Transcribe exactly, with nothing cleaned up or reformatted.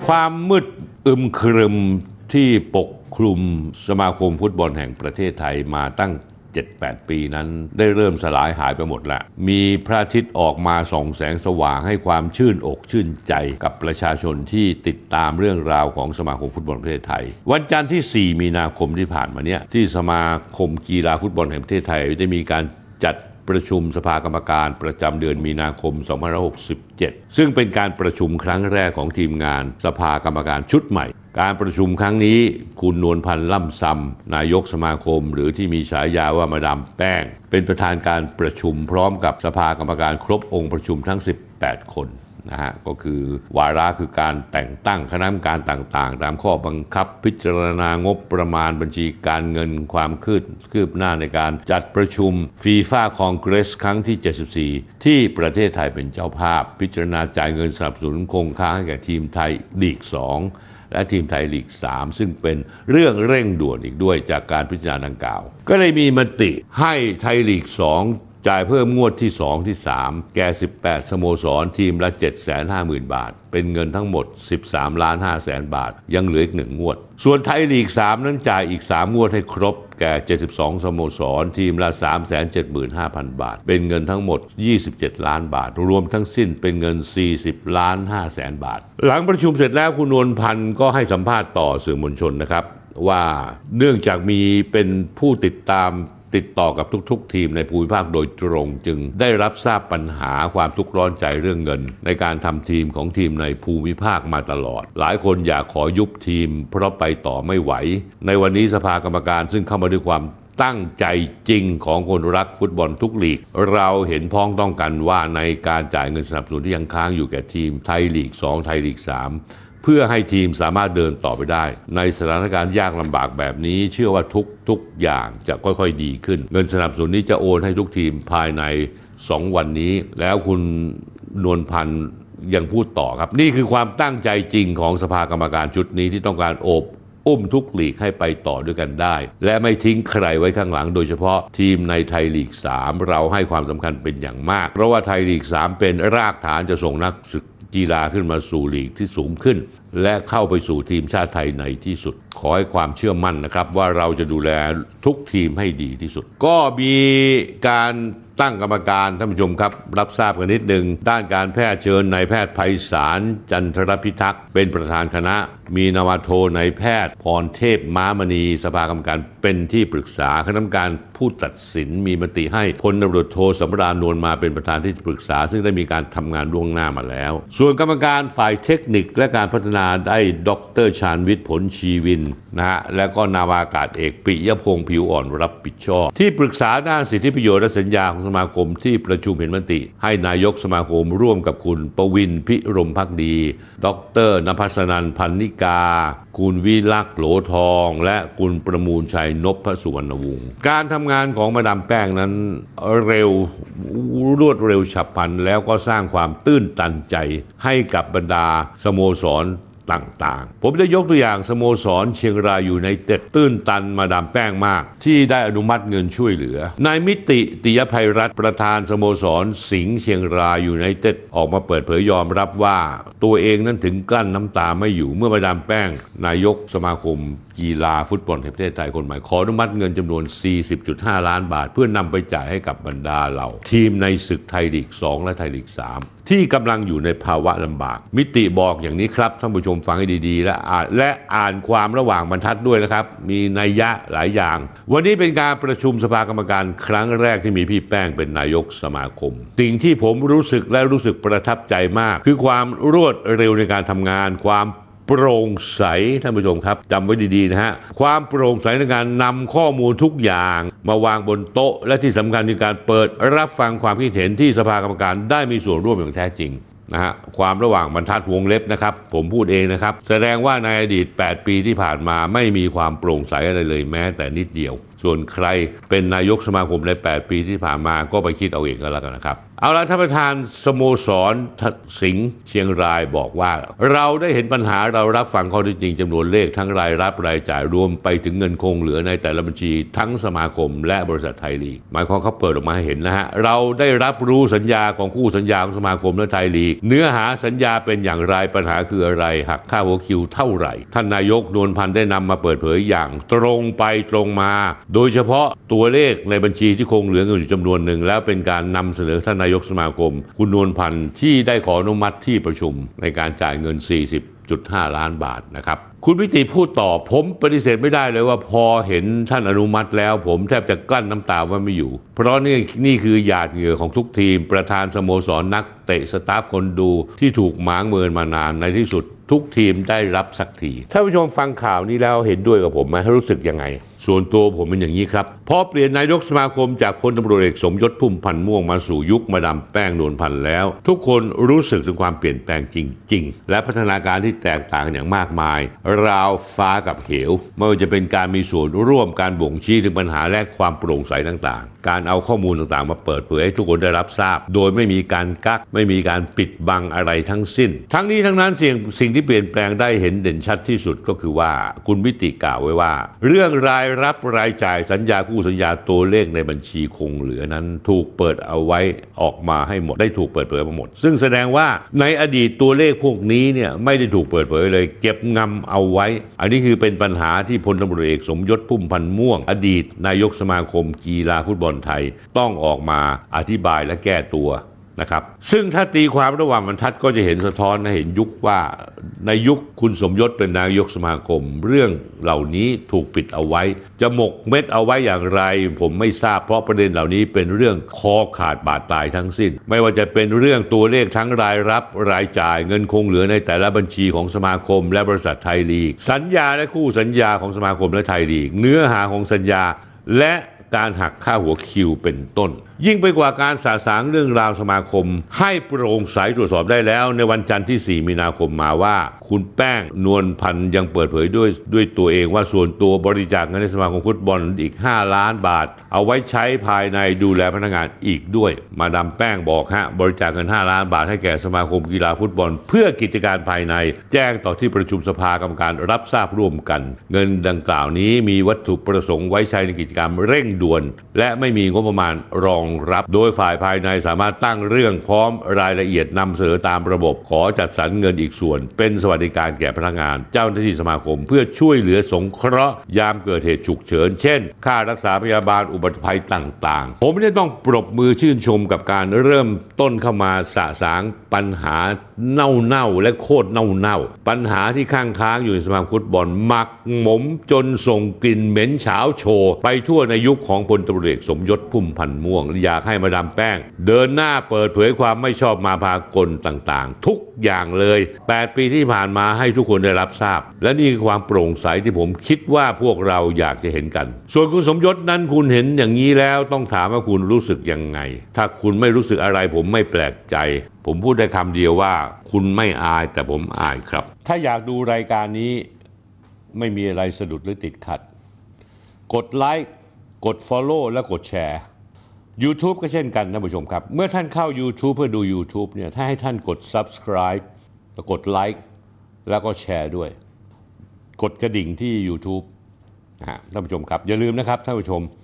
ความมืดอึมครึมที่ปกคลุมสมาคมฟุตบอลแห่งประเทศไทยมาตั้ง เจ็ดแปด ปีนั้นได้เริ่มสลายหายไปหมดแล้วมีพระอาทิตย์ออกมาส่องแสงสว่างให้ความชื่นอกชื่นใจกับประชาชนที่ติดตามเรื่องราวของสมาคมฟุตบอลประเทศไทยวันจันทร์ที่สี่มีนาคมที่ผ่านมาเนี้ยที่สมาคมกีฬาฟุตบอลแห่งประเทศไทยได้มีการจัดประชุมสภากรรมการประจำเดือนมีนาคมสองพันห้าร้อยหกสิบเจ็ดซึ่งเป็นการประชุมครั้งแรกของทีมงานสภากรรมการชุดใหม่การประชุมครั้งนี้คุณนวลพันธ์ล่ำซำนายกสมาคมหรือที่มีฉายาว่ามาดามแป้งเป็นประธานการประชุมพร้อมกับสภากรรมการครบองค์ประชุมทั้งสิบแปดคนนะฮะก็คือวาระคือการแต่งตั้งคณะกรรมการต่างๆตามข้อบังคับพิจารณางบประมาณบัญชีการเงินความคืบคืบหน้าในการจัดประชุมฟีฟ่าคองเกรสครั้งที่เจ็ดสิบสี่ที่ประเทศไทยเป็นเจ้าภาพพิจารณาจ่ายเงินสนับสนุนคงค้างให้แก่ทีมไทยลีกสองและทีมไทยลีกสามซึ่งเป็นเรื่องเร่งด่วนอีกด้วยจากการพิจารณาดังกล่าวก็เลยมีมติให้ไทยลีกสองจ่ายเพิ่มงวดที่สองที่สามแก่สิบแปดสโมสรทีมละ เจ็ดแสนห้าหมื่น บาทเป็นเงินทั้งหมด สิบสามล้านห้าแสน บาทยังเหลืออีกหนึ่งงวดส่วนไทยลีกสามนั้นจ่ายอีกสามงวดให้ครบแก่เจ็ดสิบสองสโมสรทีมละ สามแสนเจ็ดหมื่นห้าพัน บาทเป็นเงินทั้งหมดยี่สิบเจ็ดล้านบาทรวมทั้งสิ้นเป็นเงินสี่สิบล้านห้าแสน บาทหลังประชุมเสร็จแล้วคุณนวลพันธ์ก็ให้สัมภาษณ์ต่อสื่อมวลชนนะครับว่าเนื่องจากมีเป็นผู้ติดตามติดต่อกับทุกๆทีมในภูมิภาคโดยตรงจึงได้รับทราบปัญหาความทุกข์ร้อนใจเรื่องเงินในการทำทีมของทีมในภูมิภาคมาตลอดหลายคนอยากขอยุบทีมเพราะไปต่อไม่ไหวในวันนี้สภากรรมการซึ่งเข้ามาด้วยความตั้งใจจริงของคนรักฟุตบอลทุกลีกเราเห็นพ้องต้องกันว่าในการจ่ายเงินสนับสนุนที่ยังค้างอยู่แก่ทีมไทยลีกสองไทยลีกสามเพื่อให้ทีมสามารถเดินต่อไปได้ในสถานการณ์ยากลำบากแบบนี้เชื่อว่าทุกทุกอย่างจะค่อยๆดีขึ้นเงินสนับสนุนนี้จะโอนให้ทุกทีมภายในสองวันนี้แล้วคุณนวลพันธ์ยังพูดต่อครับนี่คือความตั้งใจจริงของสภากรรมการชุดนี้ที่ต้องการโอบอุ้มทุกลีกให้ไปต่อด้วยกันได้และไม่ทิ้งใครไว้ข้างหลังโดยเฉพาะทีมในไทยลีกสามเราให้ความสำคัญเป็นอย่างมากเพราะว่าไทยลีกสามเป็นรากฐานจะส่งนักศึกกีฬาขึ้นมาสู่ลีกที่สูงขึ้นและเข้าไปสู่ทีมชาติไทยในที่สุดขอให้ความเชื่อมั่นนะครับว่าเราจะดูแลทุกทีมให้ดีที่สุดก็มีการตั้งกรรมการท่านผู้ชมครับรับทราบกันนิดนึงด้านการแพทย์เชิญนายแพทย์ไพศาลจันทรพิทักษ์เป็นประธานคณะมีนาวาโทนายแพทย์พรเทพม้ามณีสภากรรมการเป็นที่ปรึกษาคณะกรรมการผู้ตัดสินมีมติให้พลตำรวจโทสำราญนวลมาเป็นประธานที่ปรึกษาซึ่งได้มีการทำงานล่วงหน้ามาแล้วส่วนกรรมการฝ่ายเทคนิคและการพัฒนาได้ดร.ชาญวิทย์ผลชีวินนะฮะแล้วก็นาวากาศเอกปิยพงษ์ผิวอ่อนรับผิดชอบที่ปรึกษาด้านสิทธิประโยชน์และสัญญาของสมาคมที่ประชุมเห็นมติให้นายกสมาคมร่วมกับคุณประวินพิรมภักดีดร.นภัสนันท์พันนิกาคุณวิลักษ์โหลทองและคุณประมูลชัยนพสุวรรณวงศ์การทำงานของมาดามแป้งนั้นเร็วรวดเร็วฉับพลันแล้วก็สร้างความตื้นตันใจให้กับบรรดาสโมสรต่างๆผมจะยกตัวอย่างสโมสรเชียงรายอยู่ในเต็ดตื้นตันมาดามแป้งมากที่ได้อนุมัติเงินช่วยเหลือนายมิติติยภัยรัตน์ประธานสโมสรสิงห์เชียงรายอยู่ในเต็ดออกมาเปิดเผยยอมรับว่าตัวเองนั้นถึงกลั้นน้ำตาไม่อยู่เมื่อมาดามแป้งนายกสมาคมกีฬาฟุตบอลแห่งประเทศไทยคนใหม่ขออนุมัติเงินจำนวน สี่สิบจุดห้า ล้านบาทเพื่อนำไปจ่ายให้กับบรรดาเหล่าทีมในศึกไทยลีกสองและไทยลีกสามที่กำลังอยู่ในภาวะลำบากมิติบอกอย่างนี้ครับท่านผู้ชมฟังให้ดีๆและอ่านและอ่านความระหว่างบรรทัดด้วยนะครับมีนัยยะหลายอย่างวันนี้เป็นการประชุมสภากรรมการครั้งแรกที่มีพี่แป้งเป็นนายกสมาคมสิ่งที่ผมรู้สึกและรู้สึกประทับใจมากคือความรวดเร็วในการทำงานความโปร่งใสท่านผู้ชมครับจำไว้ดีๆนะฮะความโปร่งใสในการนำข้อมูลทุกอย่างมาวางบนโต๊ะและที่สำคัญคือการเปิดรับฟังความคิดเห็นที่สภากรรมการได้มีส่วนร่วมอย่างแท้จริงนะฮะความระหว่างบรรทัดวงเล็บนะครับผมพูดเองนะครับแสดงว่าในอดีตแปดปีที่ผ่านมาไม่มีความโปร่งใสอะไรเลยแม้แต่นิดเดียวส่วนใครเป็นนายกสมาคมในแปดปีที่ผ่านมาก็ไปคิดเอาเองก็แล้วกันนะครับเอาละท่านประธานสโมสรสิงห์เชียงรายบอกว่าเราได้เห็นปัญหาเรารับฟังข้อเท็จจริงจำนวนเลขทั้งรายรับรายจ่ายรวมไปถึงเงินคงเหลือในแต่ละบัญชีทั้งสมาคมและบริษัทไทยลีกหมายความเขาเปิดออกมาให้เห็นนะฮะเราได้รับรู้สัญญาของคู่สัญญาของสมาคมและไทยลีกเนื้อหาสัญญาเป็นอย่างไรปัญหาคืออะไรหักค่าหัวคิวเท่าไหร่ท่านนายกนวลพันธ์ได้นำมาเปิดเผยอย่างตรงไปตรงมาโดยเฉพาะตัวเลขในบัญชีที่คงเหลือเงินอยู่จำนวนหนึ่งแล้วเป็นการนำเสนอท่านนายกสมาคมคุณนวลพันธ์ที่ได้ขออนุมัติที่ประชุมในการจ่ายเงิน สี่สิบจุดห้า ล้านบาทนะครับคุณพิติพูดต่อผมปฏิเสธไม่ได้เลยว่าพอเห็นท่านอนุมัติแล้วผมแทบจะกลั้นน้ำตาไว้ไม่อยู่เพราะนี่นี่คือหยาดเหงื่อของทุกทีมประธานสโมสรนักเตะสตาฟคนดูที่ถูกหมางเมินมานานในที่สุดทุกทีมได้รับสักทีท่านผู้ชมฟังข่าวนี้แล้วเห็นด้วยกับผมไหมรู้สึกยังไงส่วนตัวผมเป็นอย่างนี้ครับพอเปลี่ยนนายกสมาคมจากพลตำรวจเอกสมยศพุ่มพันธ์ม่วงมาสู่ยุคมาดามแป้งนวลพันธ์แล้วทุกคนรู้สึกถึงความเปลี่ยนแปลงจริงๆและพัฒนาการที่แตกต่างกันอย่างมากมายราวฟ้ากับเหวไม่ว่าจะเป็นการมีส่วนร่วมการบ่งชี้ถึงปัญหาและความโปร่งใสต่างๆการเอาข้อมูลต่างๆมาเปิดเผยให้ทุกคนได้รับทราบโดยไม่มีการกักไม่มีการปิดบังอะไรทั้งสิ้นทั้งนี้ทั้งนั้นสิ่งสิ่งที่เปลี่ยนแปลงได้เห็นเด่นชัดที่สุดก็คือว่าคุณวิติกล่าวไว้ว่าเรื่องรายรับรายจ่ายสัญญาคู่สัญญาตัวเลขในบัญชีคงเหลือนั้นถูกเปิดเอาไว้ออกมาให้หมดได้ถูกเปิดเผยมาหมดซึ่งแสดงว่าในอดีตตัวเลขพวกนี้เนี่ยไม่ได้ถูกเปิดเผยเลยเก็บงำเอาไว้อันนี้คือเป็นปัญหาที่พลตำรวจเอกสมยศพุ่มพันธ์ม่วงอดีตนายกสมาคมกีฬาฟุตบอลไทยต้องออกมาอธิบายและแก้ตัวนะครับซึ่งถ้าตีความระหว่างบรรทัดก็จะเห็นสะท้อนให้เห็นยุคว่าในยุคคุณสมยศเป็นนายกสมาคมเรื่องเหล่านี้ถูกปิดเอาไว้จะหมกเม็ดเอาไว้อย่างไรผมไม่ทราบเพราะประเด็นเหล่านี้เป็นเรื่องคอขาดบาดตายทั้งสิ้นไม่ว่าจะเป็นเรื่องตัวเลขทั้งรายรับรายจ่ายเงินคงเหลือในแต่ละบัญชีของสมาคมและบริษัทไทยลีกสัญญาและคู่สัญญาของสมาคมและไทยลีกเนื้อหาของสัญญาและการหักค่าหัวคิวเป็นต้นยิ่งไปกว่าการสาสางเรื่องราวสมาคมให้โปร่งใสตรวจสอบได้แล้วในวันจันทร์ที่สี่มีนาคมมาว่าคุณแป้งนวลพันธ์ยังเปิดเผยด้วยด้วยตัวเองว่าส่วนตัวบริจาคเงินในสมาคมฟุตบอลอีกห้าล้านบาทเอาไว้ใช้ภายในดูแลพนักงานอีกด้วยมาดามแป้งบอกฮะบริจาคเงินห้าล้านบาทให้แก่สมาคมกีฬาฟุตบอลเพื่อกิจการภายในแจ้งต่อที่ประชุมสภากรรมการรับทราบร่วมกันเงินดังกล่าวนี้มีวัตถุประสงค์ไว้ใช้ในกิจกรรมเร่งด่วนและไม่มีงบประมาณรองรับโดยฝ่ายภายในสามารถตั้งเรื่องพร้อมรายละเอียดนำเสนอตามระบบขอจัดสรรเงินอีกส่วนเป็นสวัสดิการแก่พนักงานเจ้าหน้าที่สมาคมเพื่อช่วยเหลือสงเคราะห์ยามเกิดเหตุฉุกเฉินเช่นค่ารักษาพยาบาลอุบัติภัยต่างๆผมไม่ได้ต้องปรบมือชื่นชมกับการเริ่มต้นเข้ามาสะสางปัญหาเน่าๆและโคตรเน่าๆปัญหาที่ข้างค้างอยู่ในสมาคมฟุตบอลหมักหมมจนส่งกลิ่นเหม็นเฉาโชไปทั่วในยุคของพลตำรวจเอกสมยศพุ่มพันธ์ม่วงอยากให้มาดามแป้งเดินหน้าเปิดเผยความไม่ชอบมาพากลต่างๆทุกอย่างเลยแปดปีที่ผ่านมาให้ทุกคนได้รับทราบและนี่คือความโปร่งใสที่ผมคิดว่าพวกเราอยากจะเห็นกันส่วนคุณสมยศนั้นคุณเห็นอย่างนี้แล้วต้องถามว่าคุณรู้สึกยังไงถ้าคุณไม่รู้สึกอะไรผมไม่แปลกใจผมพูดได้คำเดียวว่าคุณไม่อายแต่ผมอายครับถ้าอยากดูรายการนี้ไม่มีอะไรสะดุดหรือติดขัดกดไลค์กด Follow และกดแชร์ YouTube ก็เช่นกันท่านผู้ชมครับเมื่อท่านเข้า YouTube เพื่อดู YouTube เนี่ยถ้าให้ท่านกด Subscribe แล้วกดไลค์แล้วก็แชร์ด้วยกดกระดิ่งที่ YouTube นะฮะท่านผู้ชมครับอย่าลืมนะครับท่านผู้ชม